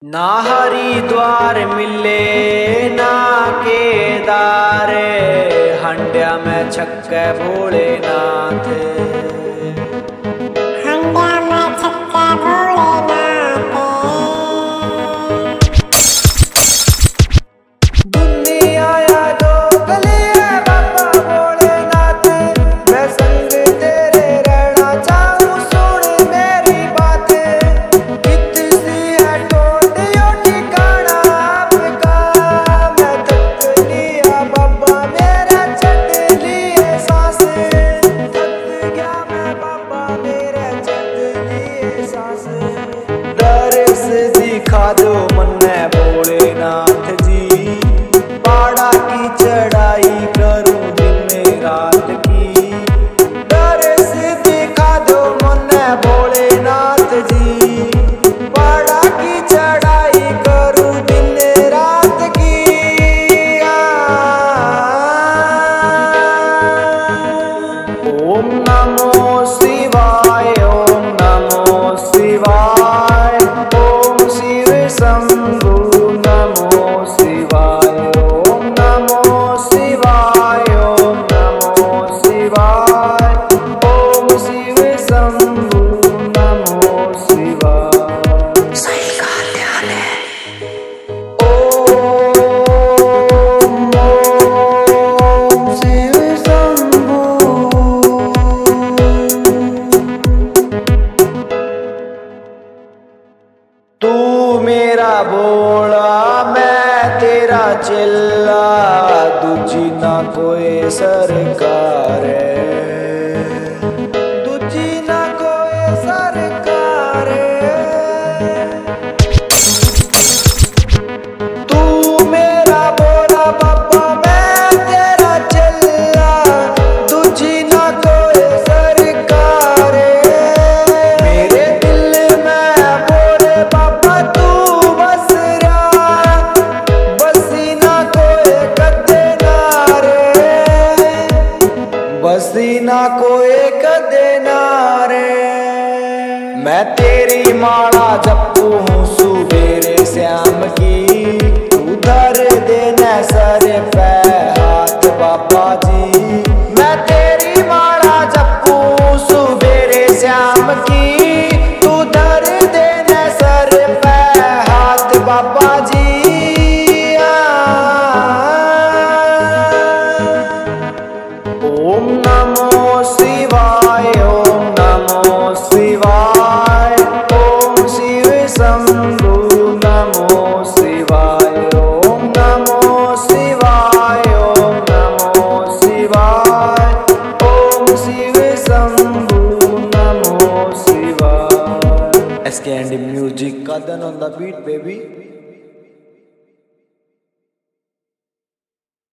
ना हरिद्वार मिले ना केदार, हंडिया में छक्के भोलेनाथ। हंडिया में छक्के भोलेनाथ। दुनिया या दो गली है बाबा भोलेनाथ, मैं संग तेरे रहना चाहूं, सुन मेरी बात। कितनी है टोटियों ठिकाना आपका, मैं थक लिया बाबा मेरा चढ़ लिए सांस। थक गया मैं बाबा मेरा चढ़ लिए सांस। दर्श दिखा दो मन्ने भोलेनाथ जी, पहाड़ा की चढ़ाई करूं दिन रात की। दर्श दिखा दो मन्ने भोलेनाथ जी, पहाड़ा की चढ़ाई करूं दिन रात की। ओम नमो शिवाय, ओम नमो शिवाय, ओम शिव शंभु नमो शिवाय। ओम नमो शिवाय, ओम नमो शिवाय, ओम शिव शंभु नमो शिवाय। सही ध्यान है। ओम शिव शंभु। तू मेरा भोला मैं तेरा चिल्ला, दूजी ना कोई सरकार है, दूजी ना कोई सरकार है। तू मेरा भोला बाबा मैं तेरा चिल्ला, दूजी ना कोई सरकार है। मेरे दिल में भोले बाबा तू बस रहा, बसी ना कोई कदे नारे, बसी ना कोई कदे नारे। मैं तेरी माला जपू हूँ सुबेरे श्याम की, तू धर देना सर पे हाथ बाबा जी। मैं तेरी माला जपू सुबेरे श्याम की, तू धर देना सर पे हाथ बाबा जी। ओम नमो शिवाय, ओम नमो शिवाय, ओम शिव शंभु नमो शिवाय। ओम नमो शिवाय, ओम नमो शिवाय, ओम शिव शंभु नमो शिवाय। SK and म्यूजिक का दन ऑन द बीट बेबी।